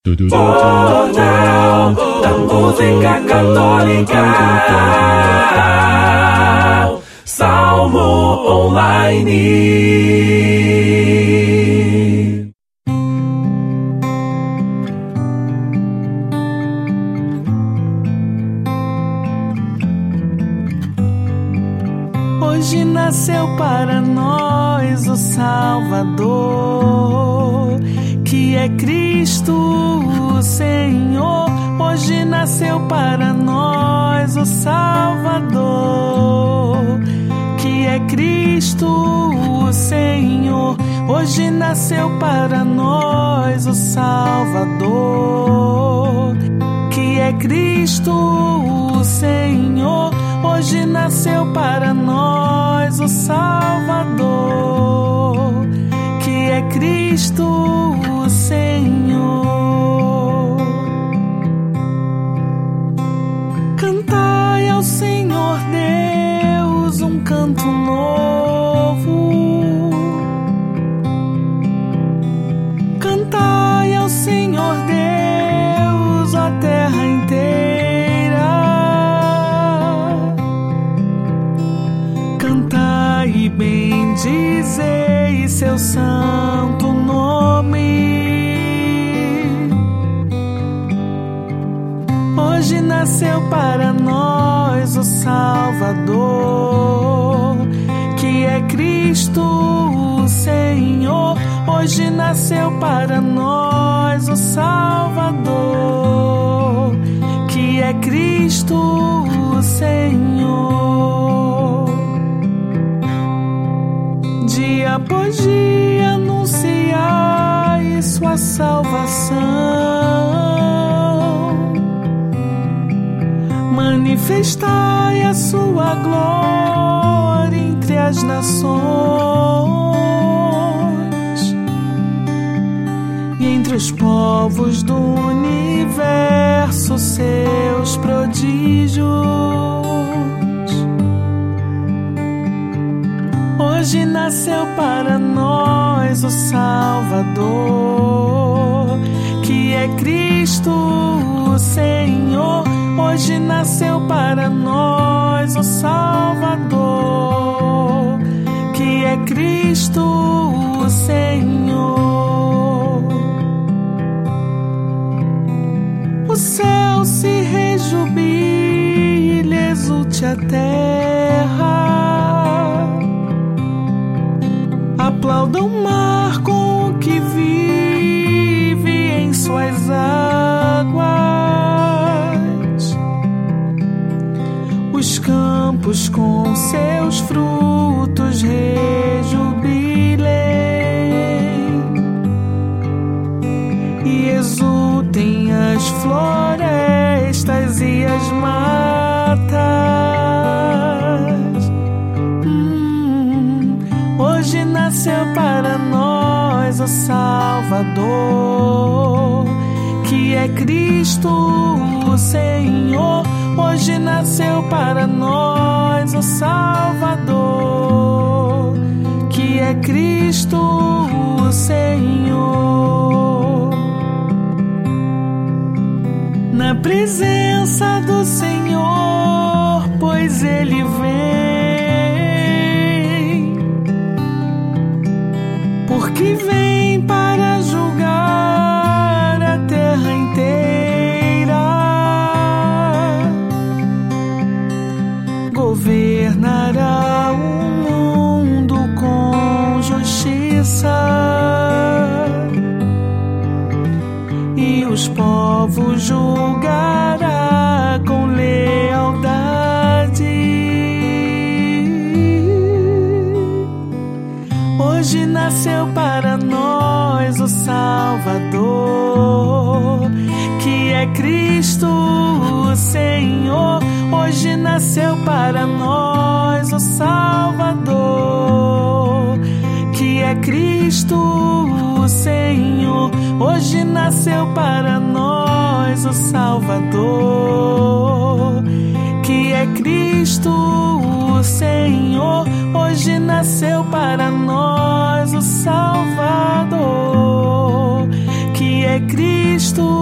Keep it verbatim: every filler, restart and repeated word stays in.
Jornal da Música Católica. Salmo Online. Hoje nasceu para nós o Salvador, que é Cristo o Senhor. Hoje nasceu para nós o Salvador, que é Cristo o Senhor. Hoje nasceu para nós o Salvador, que é Cristo o Senhor. Hoje nasceu para nós o Salvador, que é Cristo o Senhor. Cantai ao Senhor Deus um canto novo. Cantai ao Senhor Deus a terra inteira. Cantai e bendizei seu santo nome. Hoje nasceu para nós o Salvador, que é Cristo o Senhor. Hoje nasceu para nós o Salvador, que é Cristo o Senhor. Dia após dia anunciai sua salvação, manifestai a sua glória entre as nações e entre os povos do universo seus prodígios. Hoje nasceu para nós o Salvador, que é Cristo o Senhor. Hoje nasceu para nós o Salvador, que é Cristo o Senhor. O céu se rejubile, exulte a terra. Aplauda o mar com o que vive em suas águas, os campos com seus frutos rejubilem e exultem as florestas e as matas. Hum, hoje nasceu para nós o Salvador, que é Cristo o Senhor. Hoje nasceu para nós o Salvador, que é Cristo o Senhor. Na presença do Senhor, pois Ele vem, porque vem para julgar a terra inteira. Governará o mundo com justiça e os povos julgará com lealdade. Hoje nasceu para nós o Salvador, que é Cristo o Senhor. Hoje nasceu para nós o Salvador, que é Cristo o Senhor. Hoje nasceu para nós o Salvador, que é Cristo o Senhor. Hoje nasceu para nós o Salvador, que é Cristo Cristo